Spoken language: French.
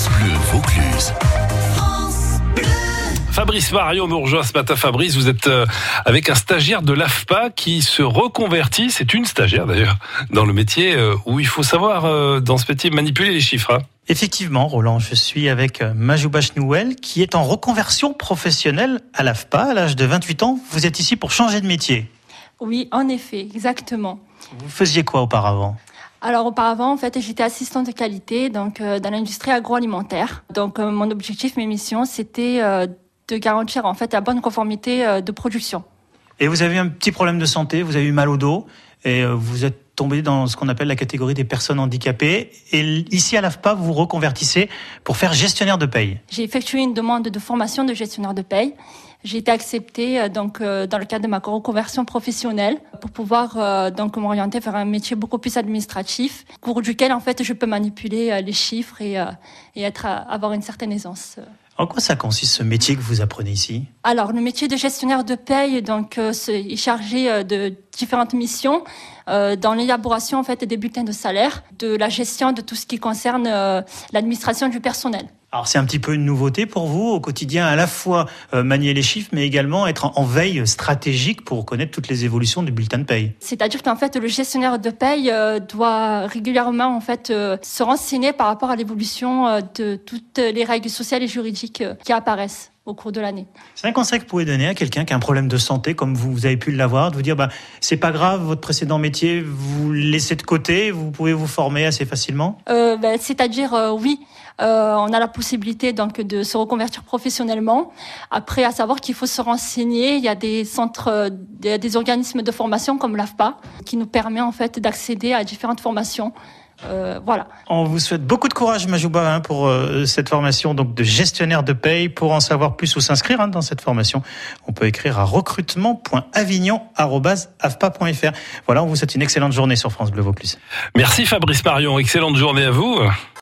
France Bleu Vaucluse. Fabrice Marion nous rejoint ce matin. Fabrice, vous êtes avec un stagiaire de l'AFPA qui se reconvertit. C'est une stagiaire d'ailleurs dans le métier où il faut savoir dans ce métier manipuler les chiffres. Hein. Effectivement, Roland, je suis avec Majouba Chnouel qui est en reconversion professionnelle à l'AFPA. À l'âge de 28 ans, vous êtes ici pour changer de métier. Oui, en effet, exactement. Vous faisiez quoi auparavant ? Alors auparavant, en fait, j'étais assistante de qualité donc dans l'industrie agroalimentaire. Donc mon objectif, mes missions, c'était de garantir en fait la bonne conformité de production. Et vous avez eu un petit problème de santé, vous avez eu mal au dos et vous êtes tombé dans ce qu'on appelle la catégorie des personnes handicapées. Et ici à l'AFPA, vous vous reconvertissez pour faire gestionnaire de paye. J'ai effectué une demande de formation de gestionnaire de paye. J'ai été acceptée donc dans le cadre de ma reconversion professionnelle pour pouvoir donc m'orienter vers un métier beaucoup plus administratif, au cours duquel en fait je peux manipuler les chiffres et avoir une certaine aisance. En quoi ça consiste ce métier que vous apprenez ici ? Alors le métier de gestionnaire de paye donc est chargé de différentes missions dans l'élaboration en fait des bulletins de salaire, de la gestion de tout ce qui concerne l'administration du personnel. Alors c'est un petit peu une nouveauté pour vous au quotidien, à la fois manier les chiffres, mais également être en veille stratégique pour connaître toutes les évolutions du bulletin de paye. C'est-à-dire qu'en fait le gestionnaire de paye doit régulièrement en fait se renseigner par rapport à l'évolution de toutes les règles sociales et juridiques qui apparaissent au cours de l'année. C'est un conseil que vous pouvez donner à quelqu'un qui a un problème de santé, comme vous avez pu l'avoir, de vous dire c'est pas grave, votre précédent métier, vous le laissez de côté, vous pouvez vous former assez facilement ? C'est-à-dire oui. On a la possibilité donc de se reconvertir professionnellement. Après, à savoir qu'il faut se renseigner. Il y a des centres, des organismes de formation comme l'AFPA qui nous permet en fait d'accéder à différentes formations. Voilà. On vous souhaite beaucoup de courage, Majouba, pour cette formation donc de gestionnaire de paye. Pour en savoir plus ou s'inscrire dans cette formation, on peut écrire à recrutement.avignon@afpa.fr. Voilà, on vous souhaite une excellente journée sur France Bleu Vaucluse. Merci Fabrice Marion, excellente journée à vous.